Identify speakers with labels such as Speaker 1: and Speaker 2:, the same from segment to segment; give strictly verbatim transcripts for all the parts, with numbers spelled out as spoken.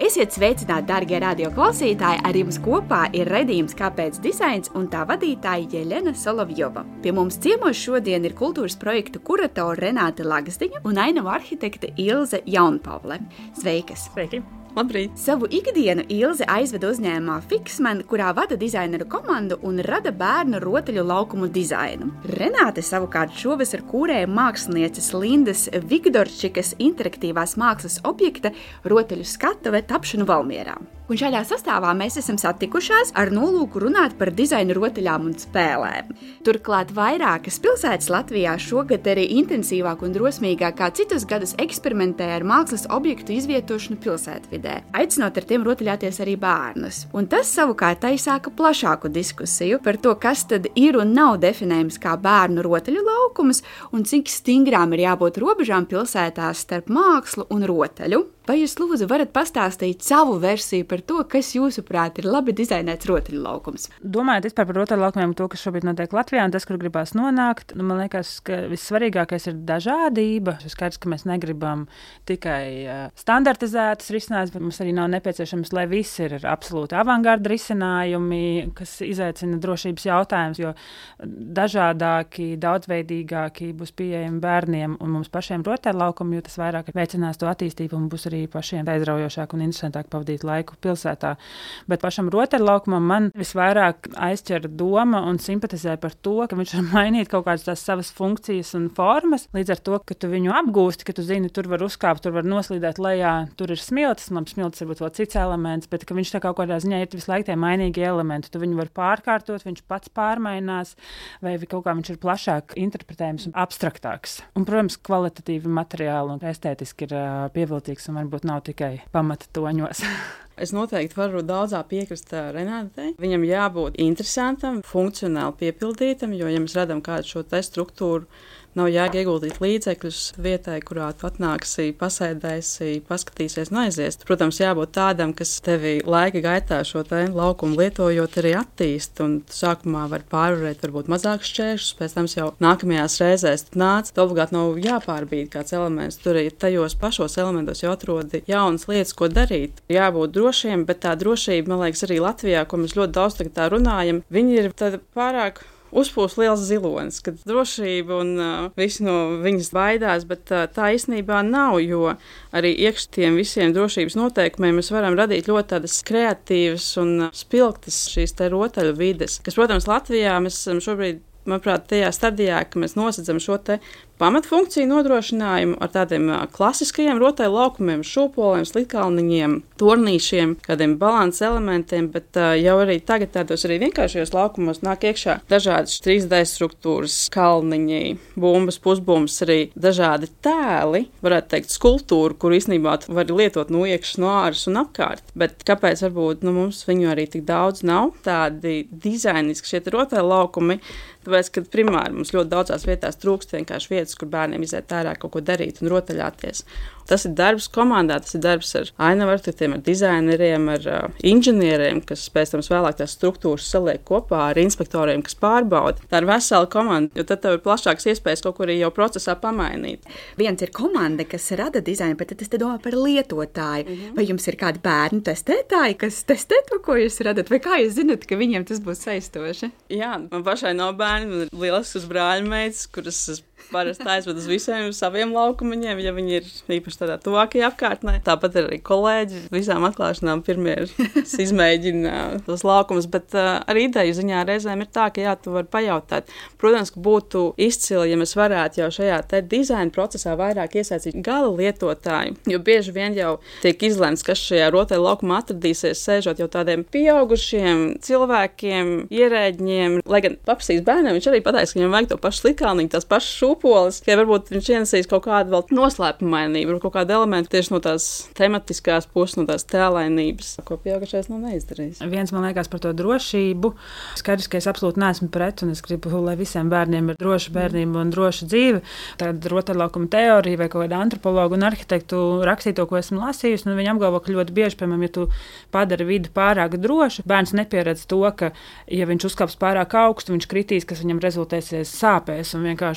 Speaker 1: Esiet sveicināti, darbie radio klausītāji! Ar jums kopā ir raidījums Kāpēc dizains un tā vadītāja Jeļena Solovjova. Pie mums ciemos šodien ir kultūras projektu kuratora Renāte Lagzdiņa un ainavu arhitekte Ilze Jaunpavle. Sveikas!
Speaker 2: Sveiki! Labrīt!
Speaker 1: Savu ikdienu Ilze aizveda uzņēmumā Fixman, kurā vada dizaineru komandu un rada bērnu rotaļu laukumu dizainu. Renāte savukārt šovasar kūrēja mākslinieces Lindas Vigdorčikas interaktīvās mākslas objekta rotaļu skatuve tapšanu Valmierā. Un šādā sastāvā mēs esam satikušās ar nolūku runāt par dizainu rotaļām un spēlēm. Turklāt vairākas pilsētas Latvijā šogad arī intensīvāk un drosmīgāk kā citus gadus eksperimentē ar mākslas objektu izvietošanu pilsētvidē, aicinot ar tiem rotaļāties arī bērnus. Un tas savukārt aizsāka plašāku diskusiju par to, kas tad ir un nav definējams kā bērnu rotaļu laukums un cik stingrām ir jābūt robežām pilsētās starp mākslu un rotaļu. Vai jūs, lūdzu, varat pastāstīt savu versiju par to, kas jūsuprāt ir labi dizainēts rotaļu laukums?
Speaker 2: Domājot vispār par rotaļu laukumiem, to, kas šobrīd notiek Latvijā un tas, kur gribās nonākt, nu, man liekas, ka vissvarīgākais ir dažādība. Es skaidrs, ka mēs negribam tikai uh, standartizētas risinājumus, bet mums arī nav nepieciešams, lai viss ir absolūti avangarda risinājumi, kas izaicina drošības jautājumus, jo dažādāki, daudzveidīgāki būs pieejami bērniem un mums pašiem rotaļu laukumi, jo tas vairāk veicinās to attīstību un būs arī pašiem aizraujošāk un interesantāk pavadīt laiku pilsētā. Bet pašam rotaļlaukumam man visvairāk aizķer doma un simpatizē par to, ka viņš var mainīt kaut kādas tās savas funkcijas un formas, līdz ar to, ka tu viņu apgūsti, ka tu zini, tur var uzkāpt, tur var noslīdēt lejā, tur ir smiltis, labi, smiltis varbūt vēl cits elements, bet ka viņš tā kaut kādā ziņā ir visu laiku tie mainīgi elementi. Tu viņu var pārkārtot, viņš pats pārmainās, vai kaut kā viņš ir plašāk interpretējams un abstraktāks. Un, protams, kvalitatīvi materiāli un estētiski ir uh, pievilcīgs un varbūt nav tikai pamata toņos.
Speaker 3: Es noteikti varu daudzā piekrist Renātei. Viņam jābūt interesantam, funkcionāli piepildītam, jo, ja mēs redzam kādu šo te struktūru, nav jēga ieguldīt līdzekļus vietai, kurā tu atnāksi, pasēdēsi, paskatīsies un aizies. Protams, jābūt tādam, kas tevi laika gaitā šo te laukumu lietojot arī attīst, un tu sākumā var pārvarēt varbūt mazākus šķēršus, pēc tam jau nākamajās reizēs tu nāc. Tu obligāti nav jāpārbīd kāds elements, tur arī tajos pašos elementos jau atrodi jaunas lietas, ko darīt. Jābūt drošiem, bet tā drošība, man liekas, arī Latvijā, ko mēs ļoti daudz tagad tā runājam, viņi ir tāda pārāk uzpūs liels zilonis, kad drošība un uh, visi no viņas baidās, bet uh, tā īstenībā nav, jo arī iekš tiem visiem drošības noteikumiem mēs varam radīt ļoti tādas kreatīvas un uh, spilgtas šīs te rotaļu vides, kas, protams, Latvijā mēs esam šobrīd, manuprāt, tajā stadijā, ka mēs nosacam šo te pamatfunkciju nodrošinājumu ar tādiem uh, klasiskajiem rotaļu laukumiem, šūpoliem, slitkalniņiem, tornīšiem, kādiem balanses elementiem, bet uh, jau arī tagad tādos arī vienkāršajos laukumos nāk iekšā dažādas trīs D struktūras, kalniņi, bumbas, pusbumbas, arī dažādi tēli, varētu teikt skulptūru, kur īstenībā var lietot no iekšas, no āras un apkārt. Bet kāpēc varbūt nu, mums viņu arī tik daudz nav? Tādi dizainiski šie rotaļu laukumi, tāpēc, ka primāri mums ļoti daudzās vietās trūkst vienkārši vietas, kur bērniem iziet ārā kaut ko darīt un rotaļāties. Tas ir darbs komandā, tas ir darbs ar ainavu arhitektiem, ar dizaineriem, ar uh, inženieriem, kas pēc tam vēlāk tās struktūras saliek kopā ar inspektoriem, kas pārbauda. Tā ir vesela komanda, jo tad tev ir plašāks iespējas kaut ko arī jau procesā pamainīt.
Speaker 1: Viens ir komanda, kas rada dizainu, bet tad es te domāju par lietotāju. Mm-hmm. Vai jums ir kādi bērnu testētāji, kas testē to, ko jūs radat? Vai kā jūs zinat, ka viņiem tas būs saistoši?
Speaker 3: Jā, man pašai nav bērni, man ir lielisks brāļmeitas, kuras parasti aizved uz visiem saviem laukumiņiem, ja viņi ir īpaši tādā tuvākajā apkārtnē. Tāpat arī kolēģi visām atklāšanām pirmie izmēģina tos laukumus, bet uh, arī ideju ziņā reizēm ir tā, ka jā, tu vari pajautāt. Protams, ka būtu izcili, ja mēs varētu jau šajā te dizaina procesā vairāk iesaistīt gala lietotāju, jo bieži vien jau tiek izlemts, kas šajā rotaļu laukumā atradīsies, sēžot jau tādiem pieaugušiem cilvēkiem, ierēģņiem, lai gan paprasīs bērniem, viņš arī pateiks, ka viņam vajag to pašu slikāniņu, tās pašas šūpoles, ka varbūt viņš ienesīs kaut kādu vēl noslēpumainību, kaut kādu elementu tieši no tās tematiskās puses, no tās tēlainības, ko pieaugušais nav neizdarījis.
Speaker 2: Viens man liekas par to drošību. Skaidrs, ka es absolūti neesmu pret, un es gribu, lai visiem bērniem ir droša bērnība un droša dzīve. Tāda rotaļlaukuma teorija vai kaut kāda antropologa un arhitektu rakstīto, ko esmu lasījusi, un viņi apgalvo, ka ļoti bieži, piemēram, ja tu padari vidu pārāk drošu, bērns nepieredz to, ka, ja viņš uzkāps pārāk augstu, viņš kritīs, kas viņam rezultēsies sāpēs, un vienkārši kaut kādā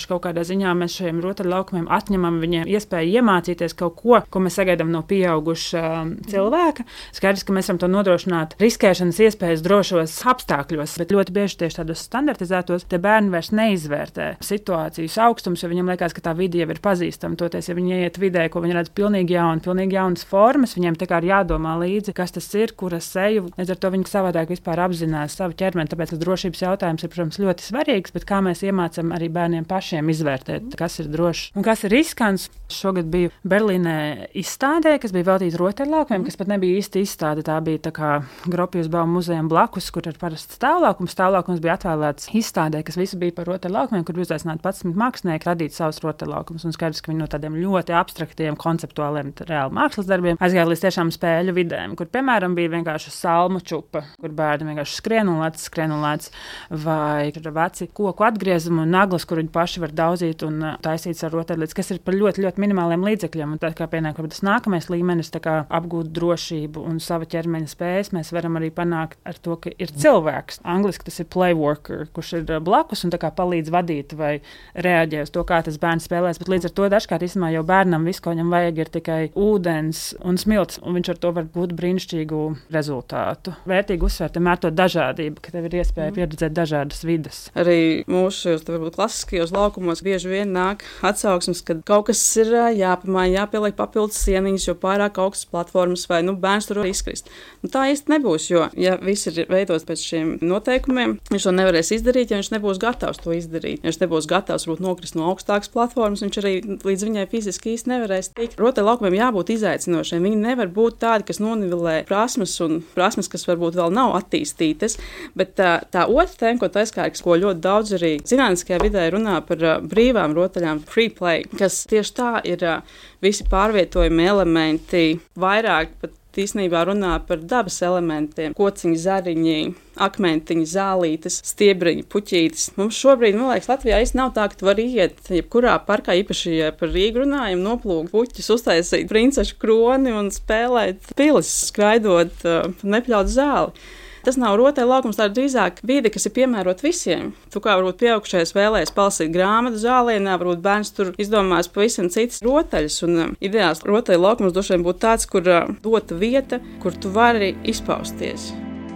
Speaker 2: ziņā mēs šiem rotaļlaukumiem atņemam viņiem iespēju iemācīties kaut ko, ko mēs sagaidām no pieauguša cilvēka. Skaidrs, ka mēs varam to nodrošināt riskēšanas iespējas drošos apstākļos, bet ļoti bieži tieši tādos standartizētos tie bērni vairs neizvērtē situācijas augstums, jo viņiem liekas, ka tā vide jau ir pazīstama. Toties, ja viņi iet vidē, ko viņi redz pilnīgi jaunu, pilnīgi jaunas formas, viņiem tā kā ir jādomā līdzi, kas tas ir, kuras seju. Līdz ar to viņi savādāk vispār apzinās savu ķermeni, tāpēc tas drošības jautājums ir, protams, ļoti svarīgs, bet kā mēs iemācām arī bērniem pašiem izvērtēt, kas ir drošs un kas ir riskants. Šogad biju Berlīnē izstādē, kas bija veltīta rotaļlaukumiem, kas pat nebija īsti izstāde. Tā bija tā kā Gropjus Bauma muzejam blakus, kur ir parasts stāvlaukums. Stāvlaukums bija atvēlēts izstādē, kas visi bija par rotaļlaukumiem, kur bija uzaicināti padsmit mākslinieki radīt savus rotaļlaukumus. Un skaidrs, ka viņi no tādiem ļoti abstraktiem, konceptuāliem, reāli mākslas darbiem aizgāja līdz tiešām spēļu vidēm, kur, piemēram, bija vienkārši salmu čupa, kur bērni vienkārši skrien un lēc, skrien un lēc, vai veci koku atgriezumi un naglas, kur viņi paši var daudzīt un taisīt ar rotaļlietas, kas ir par ļoti, ļoti minimāliem līdzekļiem. Un tā kā pienāk, tas nākamais līmenis, tā kā apgūt drošību un sava ķermeņa spējas, mēs varam arī panākt ar to, ka ir cilvēks. Angliski tas ir play worker, kurš ir blakus un tā kā palīdz vadīt vai reaģē uz to, kā tas bērns spēlēs. Bet līdz ar to dažkārt īstenībā jau bērnam viss, ko viņam vajag, ir tikai ūdens un smilts, un viņš ar to var būt brīnišķīgu rezultātu. Vērtīgi uzsvērt vienmēr to dažādību, ka tev ir iespēja mm. pieredzēt dažādas vides.
Speaker 3: Arī mūsu šajos, varbūt, klasiskajos laukumos bieži vien nāk atsauksmes, kad kaut kas ir jāpamaina, jāpieliek papildus sieniņas, jo pārāk augstas platformas vai, nu, bērns tur var izkrist. Nu, tā īsti nebūs, jo, ja viss ir veidots pēc šiem noteikumiem, viņš to nevarēs izdarīt, ja viņš nebūs gatavs to izdarīt. Ja viņš nebūs gatavs, varbūt, nokrist no augstākas platformas, viņš arī līdz viņai fiziski īsti nevarēs tikt. Rotaļlaukumiem jābūt izaicinošiem. Viņi nevar būt tādi, kas nonivelē prasmes un prasmes, kas varbūt vēl nav attīstītas, bet tā, tā otra tēma, ko taiskārs, ko ļoti daudz arī zinātniskajā vidē runā par uh, brīvām rotaļām, free play, kas tieši tā ir uh, visi pārvietojumi elementi, vairāk pat īstenībā runā par dabas elementiem, kociņi, zariņi, akmentiņi, zālītes, stiebriņi, puķītes. Mums šobrīd, man liekas, Latvijā īsti nav tā, ka tu vari iet jebkurā parkā, īpaši, ja par Rīgu runājam, noplūkt puķis, uztaisīt princešu kroni un spēlēt pilis, skraidot, uh, nepļaut zāli. Tas nav rotaļlaukums, tā ir drīzāk vide, kas ir piemērota visiem. Tu kā varbūt pieaugušais vēlējies palasīt grāmatu zālienā, varbūt bērns tur izdomās pavisam citas rotaļas. Un um, ideāls rotaļlaukums droši vien būtu tāds, kur uh, dota vieta, kur tu vari izpausties.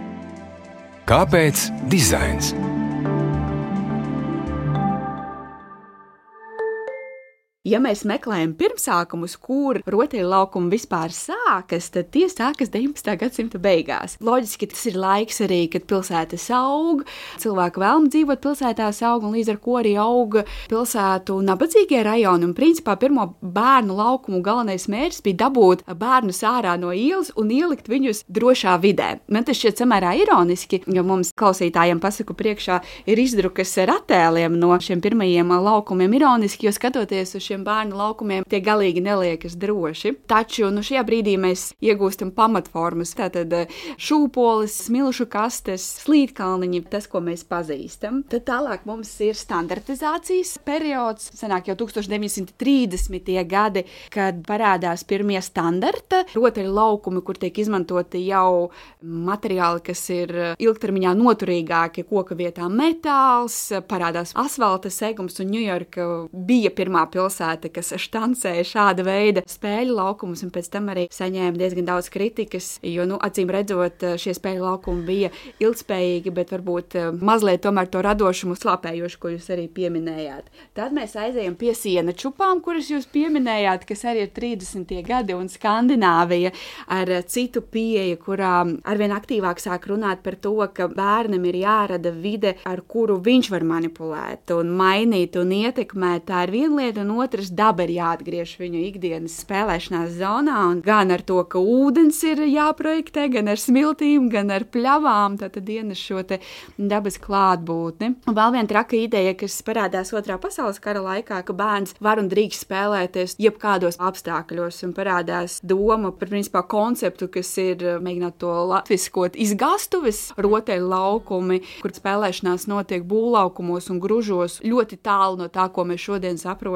Speaker 4: Kāpēc dizains?
Speaker 1: Ja mēs meklējam pirmsākumus, kur rotaļlaukumi vispār sākas, tad tie sākas deviņpadsmitā gadsimta beigās. Loģiski tas ir laiks arī, kad pilsētas aug, cilvēku vēlme dzīvot pilsētās aug, un līdz ar ko arī auga pilsētu nabadzīgie rajoni. Un principā pirmo bērnu laukumu galvenais mērķis bija dabūt bērnus ārā no ielas un ielikt viņus drošā vidē. Man tas šķiet samērā ironiski, jo mums klausītājiem pasaku priekšā ir izdrukas ar attēliem no šiem pirmajiem laukumiem ironiski, jo skatoties uz šiem bērnu laukumiem, tie galīgi neliekas droši. Taču nu, šajā brīdī mēs iegūstam pamatformas. Tātad šūpoles, smilšu kastes, slīdkalniņi, tas, ko mēs pazīstam. Tad tālāk mums ir standartizācijas periods, sanāk jau tūkstoš deviņsimt trīsdesmitie gadi, kad parādās pirmie standarta rotaļu laukumi, kur tiek izmantoti jau materiāli, kas ir ilgtermiņā noturīgāki, koka vietā metāls, parādās asfalta segums, un Ņujorka bija pirmā pilsēta, kas štancēja šāda veida spēļu laukumus, un pēc tam arī saņēma diezgan daudz kritikas, jo, nu, acīm redzot, šie spēļu laukumi bija ilgspējīgi, bet varbūt mazliet tomēr to radošumu slāpējoši, ko jūs arī pieminējāt. Tad mēs aizējam pie siena čupām, kuras jūs pieminējāt, kas arī ir trīsdesmitie gadi, un Skandināvija ar citu pieeju, kurā arvien aktīvāk sāk runāt par to, ka bērnam ir jārada vide, ar kuru viņš var manipulēt un mainīt un ietekmēt. Tā ir viena lieta, un otrs daba ir jāatgriež viņu ikdienas spēlēšanās zonā, un gan ar to, ka ūdens ir jāprojektē, gan ar smiltīm, gan ar pļavām, tātad ienes šo te dabas klātbūtni. Un vēl viena traka ideja, kas parādās otrā pasaules kara laikā, ka bērns var un drīkst spēlēties jebkādos apstākļos, un parādās doma par, principā, konceptu, kas ir, mēģināt to latviskot, izgastuves rotaļu laukumi, kur spēlēšanās notiek būvlaukumos un gružos ļoti tālu no tā, ko mēs šodien saprotam ar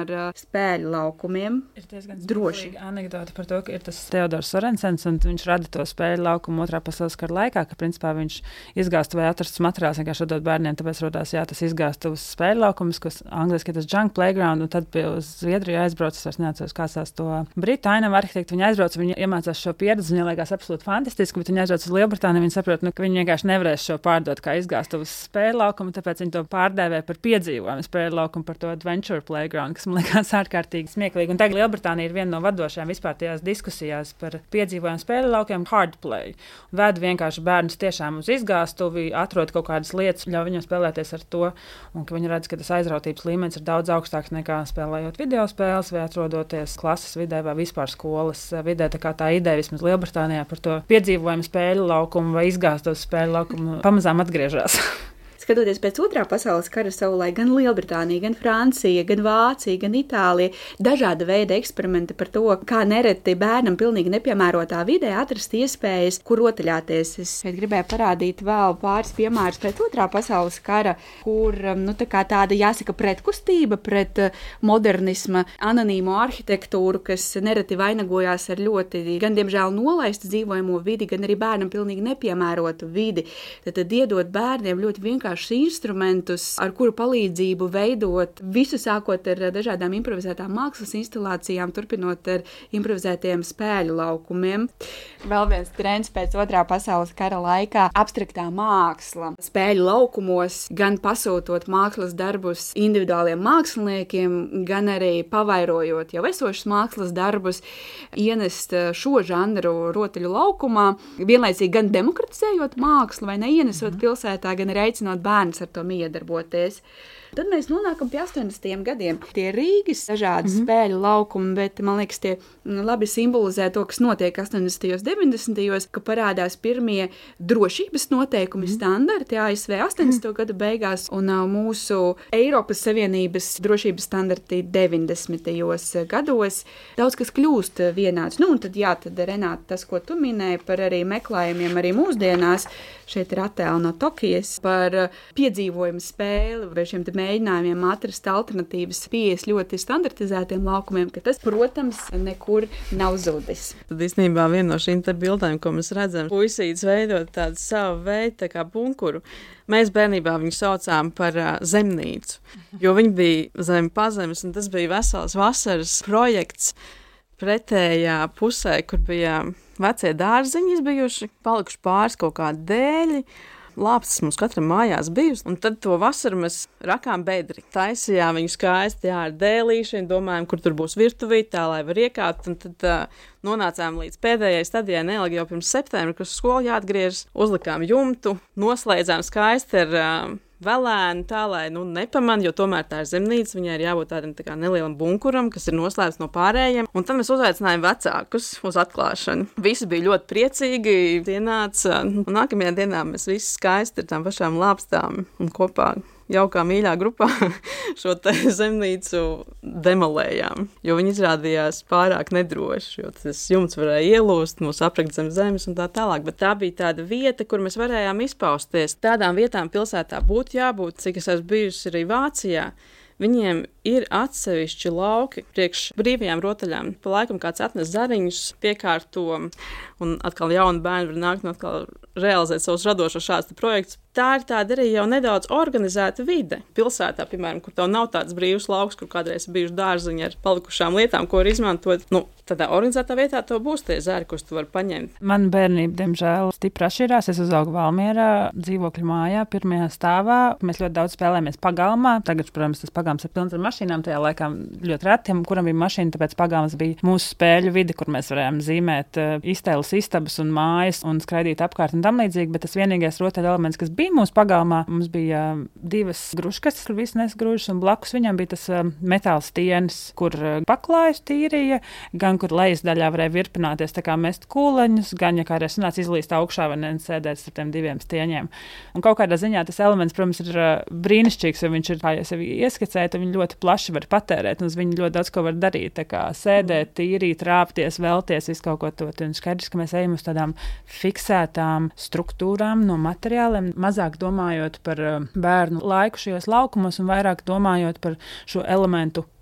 Speaker 1: ar uh, spēļu laukumiem.
Speaker 2: Ir diezgan
Speaker 1: droši.
Speaker 2: Anekdota par to, ka ir tas Teodors Sorensens, un viņš rada to spēļu laukumu otrā pasaules kara laikā, ka principā viņš izgāsta vai atrasts materiāls vienkārši dodot bērniem, tāpēc rodās, jā, tas izgāstuvas spēļu laukums, kas angliski ir tas junk playground, un tad pie uz Zviedriju aizbrauc, es vairs neatceros, kā sās to britu ainavu arhitektu, viņi aizbrauc, viņi iemācās šo pieredzi, viņai liekas absolūti fantastiski, bet viņi aizbrauc uz Lielbritāniju, viņi saprot, nu, ka viņi vienkārši nevarēs šo pārdot kā izgāstuvas spēļu laukumu, tāpēc viņi to pārdēvē par piedzīvojumu spēļu laukumu, par to adventure playground, kas man liekas ārkārtīgi smieklīgi. Un tagad Lielbritānija ir viena no vadošajām vispār tajās diskusijās par piedzīvojumu spēļu laukiem hard play. Ved vienkārši bērnus tiešām uz izgāstuvi, atrod kaut kādas lietas, ļauj viņiem spēlēties ar to, un ka viņi redz, ka tas aizrautības līmenis ir daudz augstāks nekā spēlējot video spēles vai atrodoties klases vidē vai vispār skolas vidē. Tā kā tā ideja vismaz Lielbritānijā par to piedzīvojumu spēļu laukumu vai izgāstuves spēļu laukumu pamazām atgriežas.
Speaker 1: Skatoties pēc otrā pasaules kara savulaik, gan Lielbritānija, gan Francija, gan Vācija, gan Itālija, dažāda veida eksperimenti par to, kā nereti bērnam pilnīgi nepiemērotā vidē atrast iespējas, kur rotaļāties. Es šeit gribēju parādīt vēl pāris piemērus pēc otrā pasaules kara, kur nu, tā kā tāda, jāsaka, pretkustība pret modernisma anonīmo arhitektūru, kas nereti vainagojās ar ļoti, gan diemžēl nolaistu dzīvojamo vidi, gan arī bērnam pilnīgi nepiemērotu vidi. Tad, tad iedot bērniem ļoti vienkārši instrumentus, ar kuru palīdzību veidot visu, sākot ar dažādām improvizētām mākslas instalācijām, turpinot ar improvizētiem spēļu laukumiem. Vēl viens trends pēc otrā pasaules kara laikā - abstraktā māksla. Spēļu laukumos, gan pasūtot mākslas darbus individuāliem māksliniekiem, gan arī pavairojot jau esošas mākslas darbus, ienest šo žanru rotaļu laukumā, vienlaicīgi gan demokratizējot mākslu vai neienesot mm. pilsētā, gan arī aicinot bērns ar to iedarboties. Tad mēs nonākam pie astoņdesmitajiem gadiem. Tie Rīgas dažādi mm-hmm. spēļu laukumi, bet man liekas, tie labi simbolizē to, kas notiek astoņdesmitajos, deviņdesmitajos, ka parādās pirmie drošības noteikumi, mm-hmm. standarti A S V astoņdesmito mm-hmm. gadu beigās un uh, mūsu Eiropas Savienības drošības standarti deviņdesmitajos gados. Daudz kas kļūst vienāds. Nu, un tad, jā, tad Renāta, tas, ko tu minēji par arī meklējumiem arī mūsdienās, šeit ir attēli no Tokijas par piedzīvojumu spēli vai šiem te mēģinājumiem atrast alternatīvas pieejas ļoti standartizētiem laukumiem, ka tas, protams, nekur nav zudis.
Speaker 3: Tad īstenībā viena no šīm te bildēm, ko mēs redzam, puisītes veidot tādu savu veidu, tā kā bunkuru. Mēs bērnībā viņu saucām par uh, zemnīcu, jo viņi bija zem pazemes, un tas bija vesels vasaras projekts pretējā pusē, kur bija vecie dārziņi izbijuši, palikuši pāris kaut kādi dēļi, lāpstas mums katram mājās bijusi, un tad to vasaru mēs rakām bedri. Taisījām viņu skaisti jā, ar dēlīšiem, domājām, kur tur būs virtuvīt, tā lai var iekāpt, un tad uh, nonācām līdz pēdējai stadijai neilgi jau pirms septembra, kas skolu jāatgriežas, uzlikām jumtu, noslēdzām skaisti ar uh, velēnu tā, lai nu, nepaman, jo tomēr tā ir zemnīca, viņai ir jābūt tādam tā kā nelielam bunkuram, kas ir noslēpts no pārējiem. Un tad mēs uzaicinājām vecākus uz atklāšanu. Visi bija ļoti priecīgi, ienāca, un nākamajā dienā mēs visi skaisti ar tām pašām lāpstām un kopā jaukā mīļā grupā šo te zemnīcu demolējām, jo viņi izrādījās pārāk nedroši, jo tas jumts varēja ielūst, mūs aprakt zem zemes un tā tālāk, bet tā bija tāda vieta, kur mēs varējām izpausties. Tādām vietām pilsētā būtu jābūt, cik es esmu bijusi arī Vācijā. Viņiem ir atsevišķi lauki priekš brīvajām rotaļām. Pa laikam kāds atnes zariņus, piekārto, un atkal jauni bērni var nākt un atkal realizēt savus radošos šādus projektus. Tā ir tāda arī jau nedaudz organizēta vide. Pilsētā, piemēram, kur tev nav tāds brīvs lauks, kur kādreiz bijuši dārziņi ar palikušām lietām, ko var izmantot. Nu, tādā organizētā vietā tev būs tie zari, kurus tu vari paņemt.
Speaker 2: Man bērnība, diemžēl, stipri atšķirās. Es uzaugu Valmierā, dzīvokļu mājā, pirmajā stāvā. Mēs ļoti daudz spēlējāmies pagalmā. Tagad, protams, tas pagalms ir pilns ar mašīnām. Tajā laikā ļoti retiem, kuram bija mašīna, tāpēc pagalms bija mūsu spēļu vide, kur mēs varējām zīmēt iztēles istabas un mājas un skraidīt apkārt un tam līdzīgi, bet tas vienīgais rotaļu elements, kas bija mūsu pagalmā, mums bija divas gruškas, kur viss nesgrūžas, un blakus viņam bija tas metāla stienis, kur paklājus tīrīja, gan kur lejas daļā varēja virpināties, tā kā mest kūleņus, gan, ja kādreiz sanāca izlīst augšā vai nesēdēt ar tiem diviem stieņiem. Un kaut kādā ziņā tas elements, protams, ir brīnišķīgs, jo viņš ir, kā jau sevi ieskicēt, viņi ļoti plaši var patērēt, un uz viņu ļoti daudz ko var darīt, tā kā sēdēt, tīrīt, rāpties, velties, visu kaut ko to. Un skaidrs, ka mēs ejam uz tādām fiksētām struktūrām no materiāliem, mazāk domājot par bērnu laiku šajos laukumos un vairāk domājot par šo elementu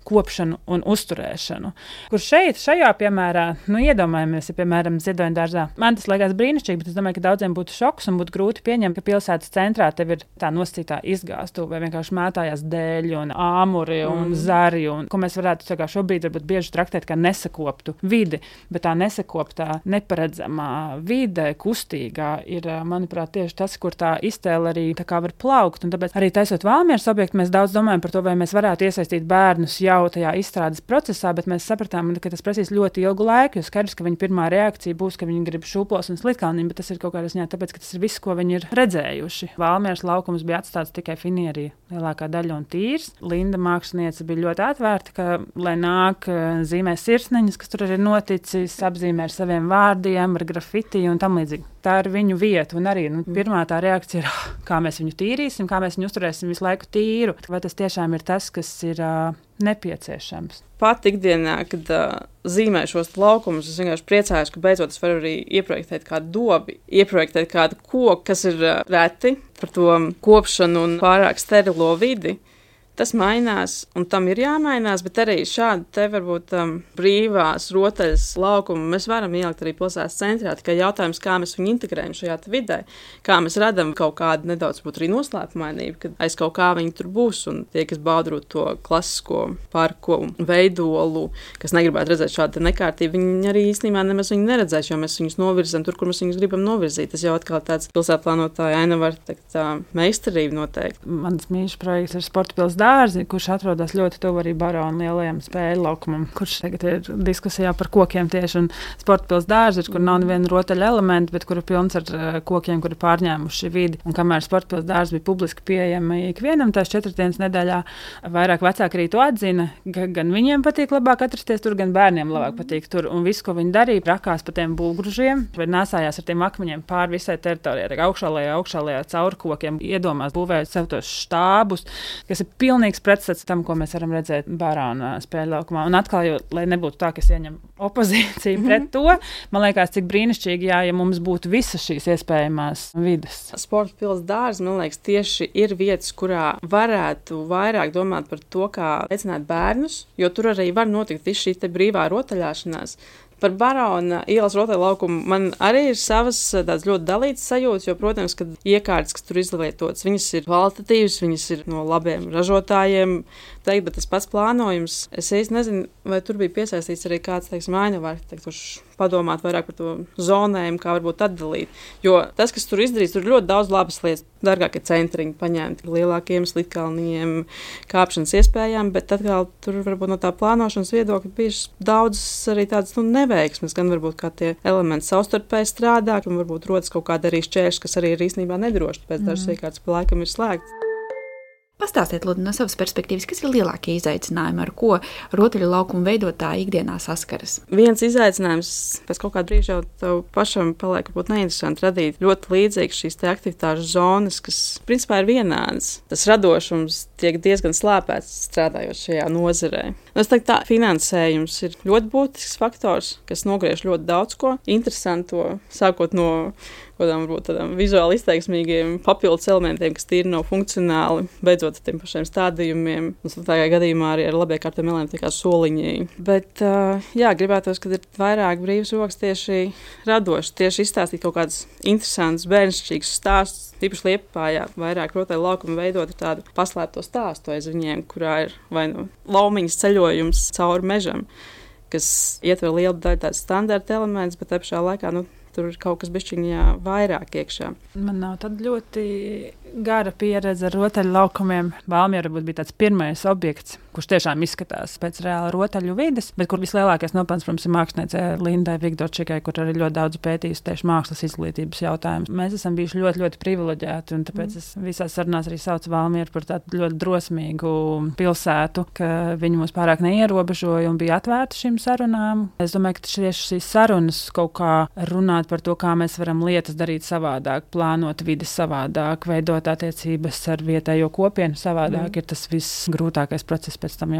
Speaker 2: kopšanu un uzturēšanu. Kur šeit, šajā piemērā, nu iedomājamies, ja piemēram Ziedoņu dārzā. Man tas liekas brīnišķīgi, bet es domāju, ka daudziem būtu šoks un būtu grūti pieņemt, ka pilsētas centrā tev ir tā nosacītā izgāstu vai vienkārši mētājās dēļi un āmuri un mm. zari, un ko mēs varētu tā kā šobrīd varbūt bieži traktēt kā nesakoptu vidi, bet tā nesakoptā, neparedzamā vide, kustīgā ir, manuprāt, tieši tas, kur tā iztēle arī tā kā var plaukt. Un tāpēc arī taisot Valmieras objektu, mēs daudz domājam par to, vai mēs varētu iesaistīt bērnus jau tajā izstrādes procesā, bet mēs sapratām, ka tas prasīs ļoti ilgu laiku, jo skaidrs, ka viņa pirmā reakcija būs, ka viņi grib šūpos un slitkalniņu, bet tas ir kaut kādā ziņā tāpēc, ka tas ir viss, ko viņi ir redzējuši. Valmieras laukums bija atstāts tikai finierija lielākā daļa un tīrs. Linda māksliniece bija ļoti atvērta, ka, lai nāk zīmē sirsniņas, kas tur ir noticis, apzīmē ar saviem vārdiem, ar grafiti un tam līdzīgi. Tā ir viņu vieta, un arī nu, pirmā tā reakcija ir, kā mēs viņu tīrīsim, kā mēs viņu uzturēsim visu laiku tīru. Vai tas tiešām ir tas, kas ir uh, nepieciešams?
Speaker 3: Pat ikdienā, kad uh, zīmē šos laukumus, es vienkārši priecājos, ka beidzot es varu arī ieprojektēt kādu dobi, ieprojektēt kādu koku, kas ir uh, reti par to kopšanu un pārāk sterilo vidi. Tas mainās, un tam ir jāmainās, bet arī šādi te varbūt um, brīvās rotaļas laukumu mēs varam ielikt arī pilsētas centrā. Tikai jautājums, kā mēs viņu integrējam šajā vidē, kā mēs radam kaut kādu nedaudz būtu arī noslēpumainību, kad aiz kaut kā viņi tur būs, un tie, kas baudrot to klasisko parku veidolu, kas negribētu redzēt šādu nekārtību, viņi arī īstenībā nemaz viņu neredzēs, jo mēs viņus novirzam tur, kur mēs viņus gribam novirzīt. Tas jau atkal tāds pilsētplānotāja ainava teikt, meistarība noteikti.
Speaker 2: Mans mīļš projekts ir Sporta pils dārzi, kurš atrodas ļoti tuvu arī Barona lielajam spēļu laukumam, kurš tagad ir diskusijā par kokiem tieši, un Sporta pils dārzi, kur nav neviena rotaļa elementa, bet kur ir pilns ar kokiem, kuri pārņēmuši vidi. Un kamēr Sporta pils dārzi bija publiski pieejami ikvienam tās četras dienas nedēļā, vairāk vecāki arī to atzina, ka gan viņiem patīk labāk atrasties tur, gan bērniem labāk patīk tur. Un viss, ko viņi darīja, rakās pa tiem bulgružiem, vai nāsājās ar tiem akmeņiem pāri visai teritorijai, augšālajā, augšālajā caur kokiem, iedomās būvējot sev tos štābus, kas ir pilnīgs pretstats tam, ko mēs varam redzēt Barona spēļu laukumā. Un atkal, jo, lai nebūtu tā, ka es ieņem opozīciju mm-hmm. pret to, man liekas, cik brīnišķīgi, jā, ja mums būtu visas šīs iespējamās vides.
Speaker 3: Sporta pils dārzi, man liekas, tieši ir vietas, kurā varētu vairāk domāt par to, kā veicināt bērnus, jo tur arī var notikt viss šī te brīvā rotaļāšanās. Par Barona ielas rotaļu laukumu man arī ir savas tādas ļoti dalītas sajūtas, jo, protams, kad iekārtas, kas tur izlietotas, viņas ir kvalitatīvas, viņas ir no labiem ražotājiem, teikt, bet tas pats plānojums, es īsti nezinu, vai tur bija piesaistīts arī kāds, teiksim, ainava arhitekts, kurš padomāt vairāk par to zonējumu, kā varbūt atdalīt, jo tas, kas tur izdarīts, tur ir ļoti daudz labas lietas, dārgākie centriņi paņemti, lielākiem slitkalniņiem, kāpšanas iespējām, bet atkal tur varbūt no tā plānošanas viedokļa bijušas daudz arī tādas, nu, neveiksmes, gan varbūt kā tie elementi savstarpēji strādā, un varbūt rodas kaut kāda arī šķēršļi, kas arī ir īstenībā nedroši, pēc dažas mm. iekārtas pa laikam ir slēgts.
Speaker 1: Pastāstiet, lūdzu, no savas perspektīvas, kas ir lielākie izaicinājumi, ar ko rotaļu laukumu veidotāji ikdienā saskaras?
Speaker 3: Viens izaicinājums, pēc kaut kāda brīža jau tev pašam paliek varbūt neinteresanti radīt ļoti līdzīgas šīs te aktivitāšu zonas, kas principā ir vienādas. Tas radošums tiek diezgan slāpēts strādājot šajā nozarē. Un es teiktu, tā finansējums ir ļoti būtisks faktors, kas nogriež ļoti daudz ko interesanto, sākot no kādām varbūt tādām vizuāli izteiksmīgiem papildus elementiem, kas tīri nav funkcionāli, beidzot ar tiem pašiem stādījumiem, un tādā gadījumā arī ar labiekārtiem elementiem kā soliņi. Bet, uh, jā, gribētos, kad ir vairāk brīvs rokas tieši radoši, tieši izstāstīt kaut kādus interesantus, bērnišķīgus stāstus, tīpaši Liepājā, vairāk rotaļu laukumu veidot tādu paslēpto stāstu aiz viņiem, kurā ir vai nu laumiņas ceļojums cauri mežam, kas ietver lielu daļu tāds standarta elements, bet te pašā laikā, nu, tur ir kaut kas bišķiņā vairāk iekšā.
Speaker 2: Man nav tad ļoti gara pieredze ar rotaļu laukumiem. Valmiera varbūt bija tāds pirmais objekts, kurš tiešām izskatās pēc reāla rotaļu vides, bet kur vislielākais nopelns, protams, ir māksliniecei Lindai Vigdorčikai, kur arī ļoti daudz pētījusi tieši mākslas izglītības jautājumus. Mēs esam bijuši ļoti, ļoti privileģēti, un tāpēc mm. es visās sarunās arī saucu Valmieru par tādu ļoti drosmīgu pilsētu, ka viņi mūs pārāk neierobežoja un bija atvērti šīm sarunām. Es domāju, ka tieši šīs sarunas kaut kā runāt par to, kā mēs varam lietas darīt savādāk, plānot vidi savādāk, veidot attiecības ar vietējo kopienu savādāk, mm. ir tas viss grūtākais process pēc tam jau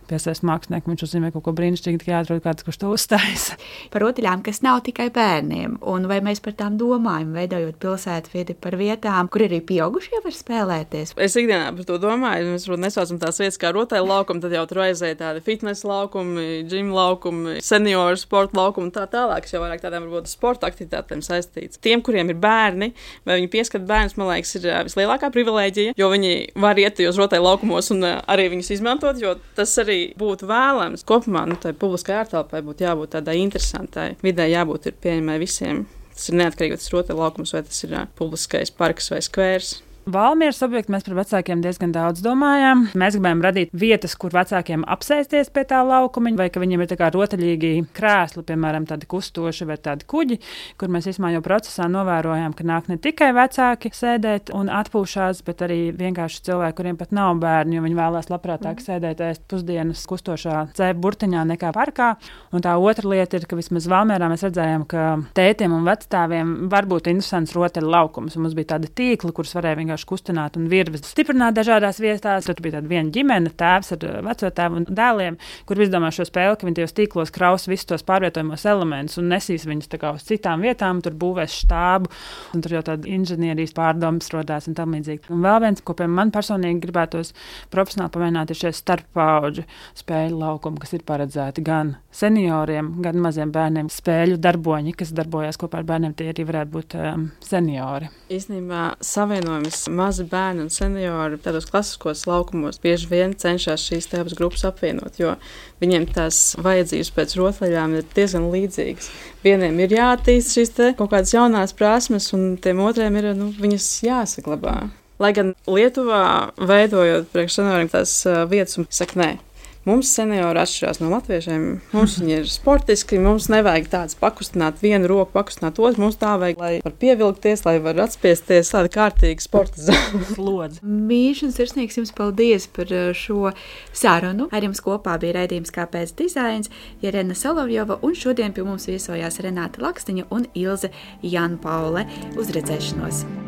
Speaker 2: piesaist mākslinieku, viņš uzzīmē kaut ko brīnišķīgi, tikai jāatrod kāds, kurš to uzstājas.
Speaker 1: Par rotaļām, kas nav tikai bērniem, un vai mēs par tām domājam, veidojot pilsētvidi par vietām, kur arī pieaugušie var spēlēties?
Speaker 3: Es ikdienā par to domāju, mēs varbūt nesaucam tās vietas kā rotaļu laukumi, tad jau tur aizēja tādi fitness laukumi, gym laukumi, senioru sporta laukumi un tā tālāk, kas jau vairāk tādām varbūt sporta aktivitātēm saistīts. Tiem, kuriem ir bērni, vai viņi pieskat bērnus, man liekas, ir vislielākā privilēģija, jo viņi var iet tajos rotaļu laukumos un arī viņus izmantot, jo tas arī būtu vēlams. Kopumā, nu, tai publiskai ārtelpai būtu jābūt tādai interesantai, vidē jābūt ir pieņemai visiem. Tas ir neatkarīgi, vai tas ir rotaļu laukums, vai tas ir publiskais parks vai skvērs.
Speaker 2: Valmieras objektu mēs par vecākiem diezgan daudz domājām. Mēs gribējām radīt vietas, kur vecākiem apsēsties pie tā laukumiņa, vai ka viņiem ir tā kā rotaļīgi krēsli, piemēram, tādi kustoši vai tādi kuģi, kur mēs vismaz jau procesā novērojām, ka nāk ne tikai vecāki sēdēt un atpūšās, bet arī vienkārši cilvēki, kuriem pat nav bērni, jo viņi vēlās labprātāk sēdēt ēst pusdienas kustošā cēpu burtiņā nekā parkā. Un tā otra lieta ir, ka vismaz Valmierā mēs redzējām, ka tētiem un vecstāviem var būt interesants rotaļu laukums. Un mums bija tādi tīkli, kurus varēja vienkārši kustināt un virves stiprināt dažādās vietās. Tur bija tāda viena ģimene, tēvs ar vecotēvu un dēliem, kur izdomā šo spēli, ka viņi tajos tīklos kraus visus tos pārvietojumos elementus un nesīs viņus tā kā uz citām vietām, tur būvēs štābu, un tur jau tāda inženierijas pārdomas rodās un tam līdzīgi. Un vēl viens, ko pie man personīgi gribētos profesionāli pamēģināt, ir šie starppauģu spēļu laukumi, kas ir paredzēti gan senioriem, gan maziem bērniem. Spēļu darboņi, kas darbojās kopā ar bērniem, tie arī varētu būt um, seniori.
Speaker 3: Īstenībā savienojums mazi bērni un seniori tādos klasiskos laukumos bieži vien cenšas šīs te abas grupas apvienot, jo viņiem tās vajadzības pēc rotaļām ir diezgan līdzīgas. Vieniem ir jāattīst šīs te kaut kādas jaunās prasmes, un tiem otriem ir, nu, viņas jāsaglabā. Lai gan Lietuvā veidojot priekš senioriem tās uh, vietas, un saka, nē, mums seniori atšķirās no latviešiem. Mums viņi ir sportiski, mums nevajag tāds pakustināt vienu roku, pakustināt otru. Mums tā vajag, lai var pievilkties, lai var atspiesties tāda kārtīga sporta zāle.
Speaker 2: Slodze.
Speaker 1: Mīļš un sirsnīgs jums paldies par šo sarunu. Ar jums kopā bija raidījums Kāpēc dizains, Irena Solovjova, un šodien pie mums viesojās Renāte Lakstiņa un Ilze Janpaule. Uz redzēšanos!